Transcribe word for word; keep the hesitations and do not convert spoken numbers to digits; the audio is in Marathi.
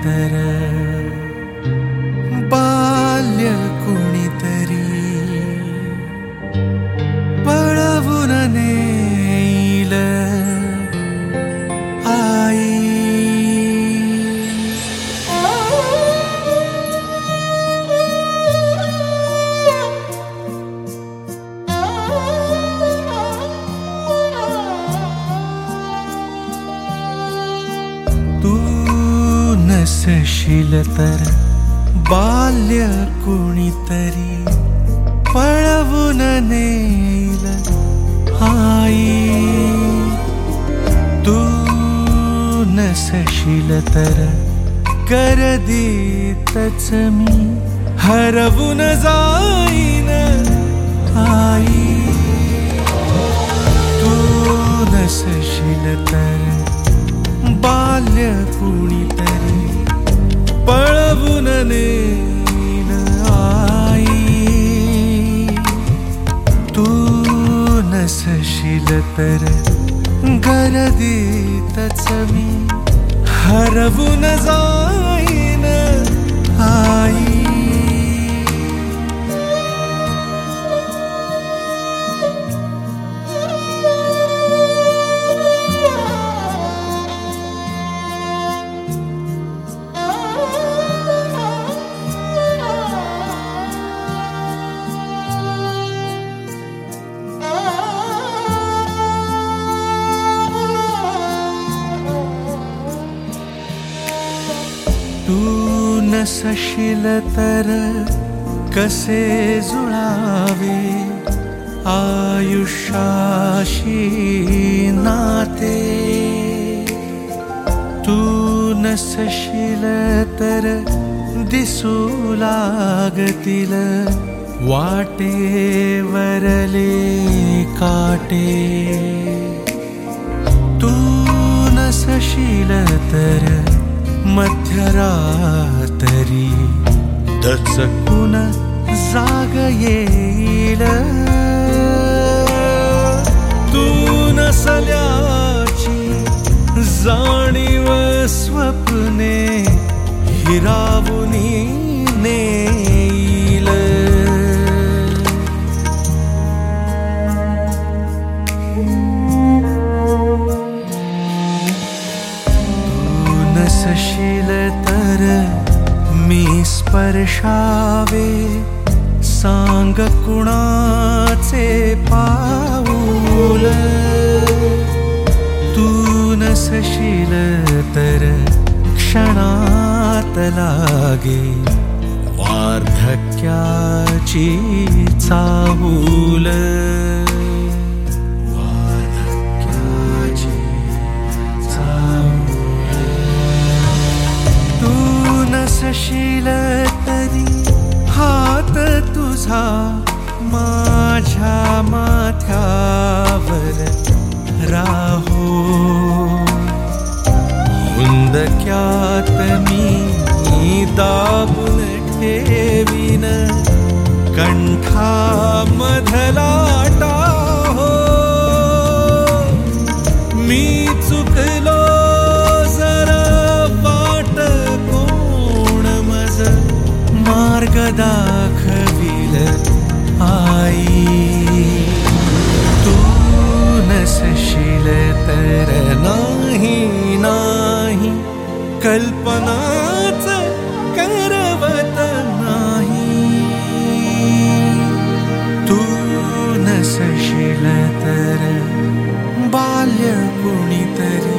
तर बाल्य कुणीतरी पळवून नेईल आई. तू नसशील तर बाल्य कुणीतरी पळवून नेईल आई. तू नसशील तर गर्दीतच मी हरवून जाईन आई. तू नसशील तर बाल्य कुणीतरी पळवून नेईल आई. तू नसशील तर गर्दीतच मी हरवून जाईन आई. तू नसशील तर कसे जुळावे आयुष्याशी नाते. तू नसशील तर दिसू लागतील वाटेवरले काटे. तू नसशील तर मध्यरात्री दचकून जाग येईल. तू नसल्याची जाणीव स्वप्ने हिरावून नेईल. नसशील तर मी स्पर्शावे सांग कुणाचे पाऊल. तू नसशील तर क्षणात लागे वार्धक्याची चाहूल. नसशील तरी हात तुझा माझ्या माथ्यावर राहो. हुंदक्यात मी दाबून ठेवीन कंठामधला टाहो. मी चुकलो मार्ग दाखविल आई. तू नसशील तर नाही नाही कल्पनाच करवत नाही. तू नसशील तर बाल्य कुणीतरी